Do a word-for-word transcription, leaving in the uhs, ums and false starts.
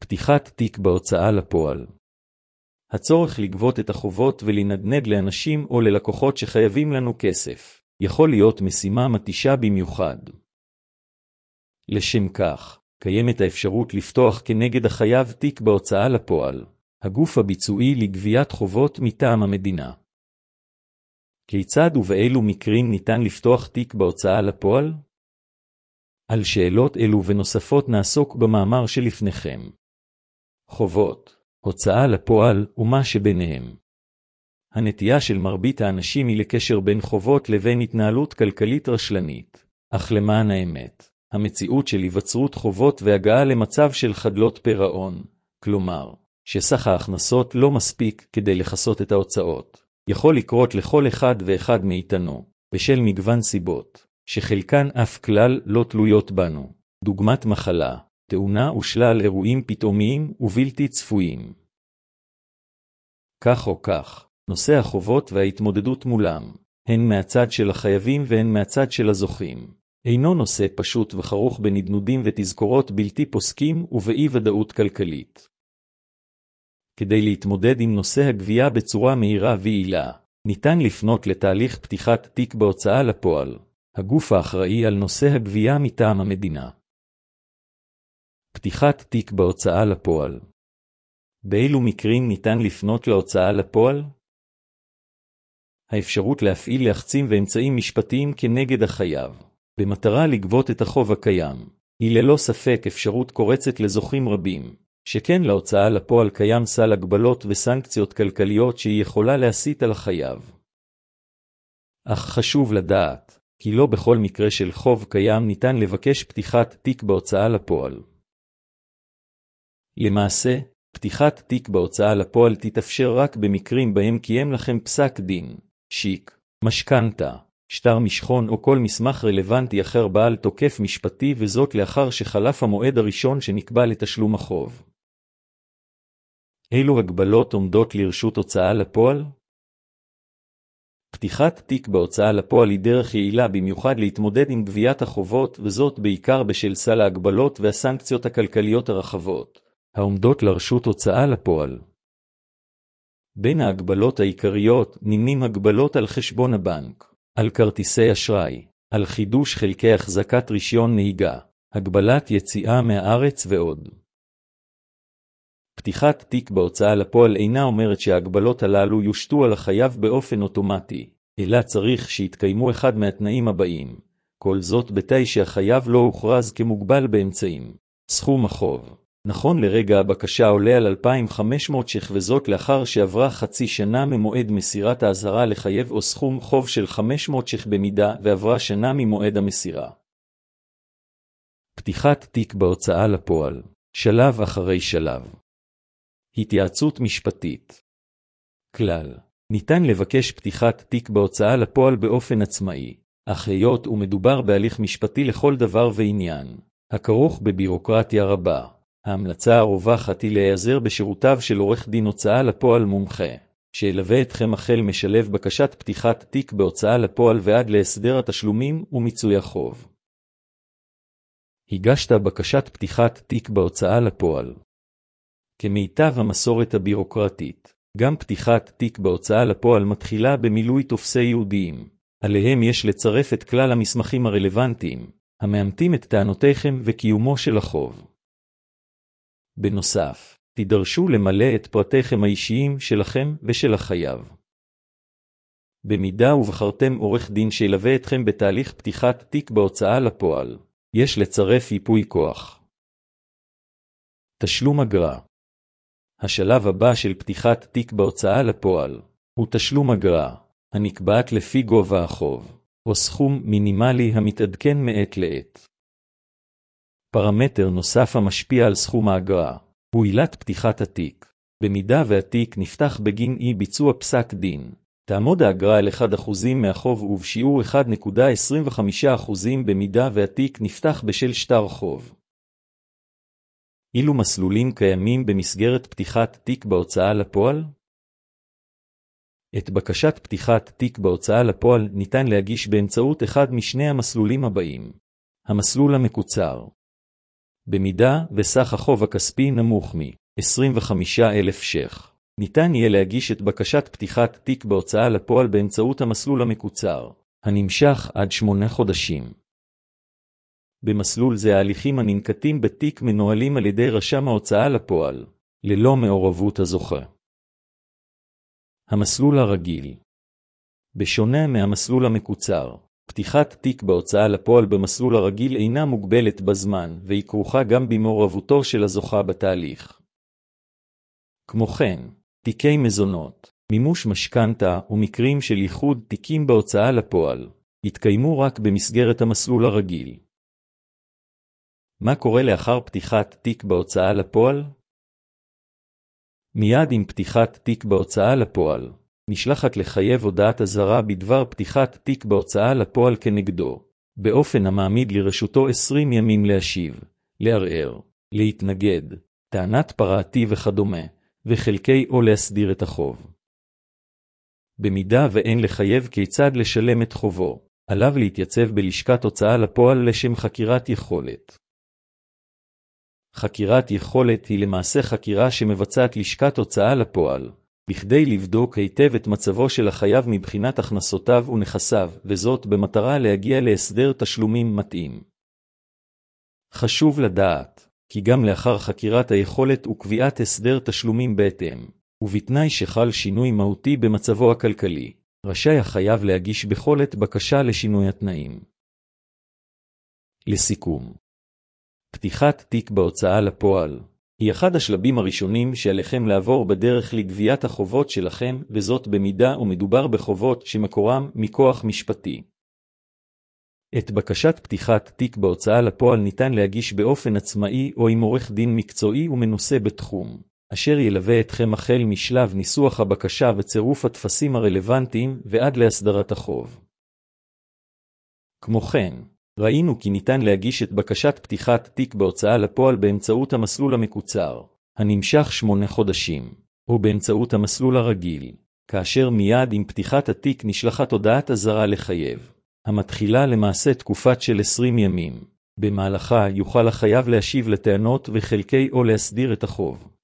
פתיחת תיק בהוצאה לפועל. הצורך לגבות את החובות ולנדנד לאנשים או ללקוחות שחייבים לנו כסף, יכול להיות משימה מתישה במיוחד. לשם כך, קיימת האפשרות לפתוח כנגד החייב תיק בהוצאה לפועל, הגוף הביצועי לגביית חובות מטעם המדינה. כיצד ובאילו מקרים ניתן לפתוח תיק בהוצאה לפועל? על שאלות אלו ונוספות נעסוק במאמר שלפניכם. חובות, הוצאה לפועל ומה שביניהם. הנטייה של מרבית האנשים היא לקשר בין חובות לבין התנהלות כלכלית רשלנית, אך למען האמת, המציאות של היווצרות חובות והגעה למצב של חדלות פירעון, כלומר, שסך ההכנסות לא מספיק כדי לכסות את ההוצאות, יכול לקרות לכל אחד ואחד מאיתנו, בשל מגוון סיבות, שחלקן אף כלל לא תלויות בנו, דוגמת מחלה, תאונה ושלל אירועים פתאומיים ובלתי צפויים. כך או כך, נושא החובות וההתמודדות מולם, הן מהצד של החייבים והן מהצד של הזוכים, אינו נושא פשוט וחרוך בנדנודים ותזכורות בלתי פוסקים ובאי ודאות כלכלית. כדי להתמודד עם נושא הגבייה בצורה מהירה ויעילה, ניתן לפנות לתהליך פתיחת תיק בהוצאה לפועל, הגוף האחראי על נושא הגבייה מטעם המדינה. פתיחת תיק בהוצאה לפועל. באילו מקרים ניתן לפנות להוצאה לפועל? האפשרות להפעיל לחצים ואמצעים משפטיים כנגד החייב, במטרה לגבות את החוב הקיים, היא ללא ספק אפשרות קורצת לזוכים רבים, שכן להוצאה לפועל קיים סל הגבלות וסנקציות כלכליות שהיא יכולה להשית על החייב. אך חשוב לדעת, כי לא בכל מקרה של חוב קיים ניתן לבקש פתיחת תיק בהוצאה לפועל. למעשה, פתיחת תיק בהוצאה לפועל תתאפשר רק במקרים בהם קיים לכם פסק דין, שיק, משכנתה, שטר משכון או כל מסמך רלוונטי אחר בעל תוקף משפטי, וזאת לאחר שחלף המועד הראשון שנקבע לתשלום החוב. אילו הגבלות עומדות לרשות הוצאה לפועל? פתיחת תיק בהוצאה לפועל היא דרך יעילה במיוחד להתמודד עם גביית החובות, וזאת בעיקר בשל סל ההגבלות והסנקציות הכלכליות הרחבות, העומדות לרשות הוצאה לפועל. בין ההגבלות העיקריות נמנים הגבלות על חשבון הבנק, על כרטיסי אשראי, על חידוש חלקי החזקת רישיון נהיגה, הגבלת יציאה מהארץ ועוד. פתיחת תיק בהוצאה לפועל אינה אומרת שההגבלות הללו יושתו על החייב באופן אוטומטי, אלא צריך שיתקיימו אחד מהתנאים הבאים, כל זאת בתנאי שהחייב לא הוכרז כמוגבל באמצעים. סכום החוב, נכון לרגע הבקשה עולה על אלפיים וחמש מאות ש"ח, וזאת לאחר שעברה חצי שנה ממועד מסירת האזהרה לחייב, או סכום חוב של חמש מאות ש"ח במידה ועברה שנה ממועד המסירה. פתיחת תיק בהוצאה לפועל, שלב אחרי שלב. התייעצות משפטית. כלל, ניתן לבקש פתיחת תיק בהוצאה לפועל באופן עצמאי, אך היות ומדובר בהליך משפטי לכל דבר ועניין, הכרוך בבירוקרטיה רבה, ההמלצה הרווחת היא להיעזר בשירותיו של עורך דין הוצאה לפועל מומחה, שילווה אתכם החל משלב בקשת פתיחת תיק בהוצאה לפועל ועד להסדר התשלומים ומיצוי החוב. הגשת בקשת פתיחת תיק בהוצאה לפועל. כמיטב המסורת הבירוקרטית, גם פתיחת תיק בהוצאה לפועל מתחילה במילוי טופסי ייעודיים, עליהם יש לצרף את כלל המסמכים הרלוונטיים, המאמתים את טענותיכם וקיומו של החוב. בנוסף, תידרשו למלא את פרטיכם האישיים שלכם ושל החייב. במידה ובחרתם עורך דין שילווה אתכם בתהליך פתיחת תיק בהוצאה לפועל, יש לצרף ייפוי כוח. תשלום אגרה. השלב הבא של פתיחת תיק בהוצאה לפועל הוא תשלום אגרה, הנקבעת לפי גובה החוב, או סכום מינימלי המתעדכן מעת לעת. פרמטר נוסף המשפיע על סכום האגרה הוא עילת פתיחת התיק. במידה והתיק נפתח בגין אי ביצוע פסק דין, תעמוד האגרה על אחד אחוז מהחוב ובשיעור אחד נקודה עשרים וחמישה אחוז במידה והתיק נפתח בשל שטר חוב. אילו מסלולים קיימים במסגרת פתיחת תיק בהוצאה לפועל? את בקשת פתיחת תיק בהוצאה לפועל ניתן להגיש באמצעות אחד משני המסלולים הבאים. המסלול המקוצר. במידה וסך החוב הכספי נמוך מ-עשרים וחמישה אלף ש"ח. ניתן יהיה להגיש את בקשת פתיחת תיק בהוצאה לפועל באמצעות המסלול המקוצר, הנמשך עד שמונה חודשים. במסלול זה ההליכים הננקטים בתיק מנוהלים על ידי רשם ההוצאה לפועל, ללא מעורבות הזוכה. המסלול הרגיל. בשונה מהמסלול המקוצר, פתיחת תיק בהוצאה לפועל במסלול הרגיל אינה מוגבלת בזמן, והיא כרוכה גם במעורבותו של הזוכה בתהליך. כמו כן, תיקי מזונות, מימוש משכנתה ומקרים של ייחוד תיקים בהוצאה לפועל, יתקיימו רק במסגרת המסלול הרגיל. מה קורה לאחר פתיחת תיק בהוצאה לפועל? מיד עם פתיחת תיק בהוצאה לפועל, נשלחת לחייב הודעת אזהרה בדבר פתיחת תיק בהוצאה לפועל כנגדו, באופן המעמיד לרשותו עשרים ימים להשיב, לערער, להתנגד, טענת פרעתי וכדומה, וחלקי או להסדיר את החוב. במידה ואין לחייב כיצד לשלם את חובו, עליו להתייצב בלשכת הוצאה לפועל לשם חקירת יכולת. חקירת יכולת היא למעשה חקירה שמבצעת לשכת הוצאה לפועל, בכדי לבדוק היטב את מצבו של החייב מבחינת הכנסותיו ונכסיו, וזאת במטרה להגיע להסדר תשלומים מתאים. חשוב לדעת, כי גם לאחר חקירת היכולת וקביעת הסדר תשלומים בהתאם, ובתנאי שחל שינוי מהותי במצבו הכלכלי, רשאי החייב להגיש בכל עת בקשה לשינוי התנאים. לסיכום, פתיחת תיק בהוצאה לפועל היא אחד השלבים הראשונים שעליכם לעבור בדרך לגביית החובות שלכם, וזאת במידה ומדובר בחובות שמקורם מכוח משפטי. את בקשת פתיחת תיק בהוצאה לפועל ניתן להגיש באופן עצמאי או עם עורך דין מקצועי ומנוסה בתחום, אשר ילווה אתכם החל משלב ניסוח הבקשה וצירוף הטפסים הרלוונטיים ועד להסדרת החוב. כמו כן, ראינו כי ניתן להגיש את בקשת פתיחת תיק בהוצאה לפועל באמצעות המסלול המקוצר, הנמשך שמונה חודשים, או באמצעות המסלול הרגיל, כאשר מיד עם פתיחת התיק נשלחת הודעת אזהרה לחייב, המתחילה למעשה תקופת של עשרים ימים, במהלכה יוכל החייב להשיב לטענות וחלקי או להסדיר את החוב.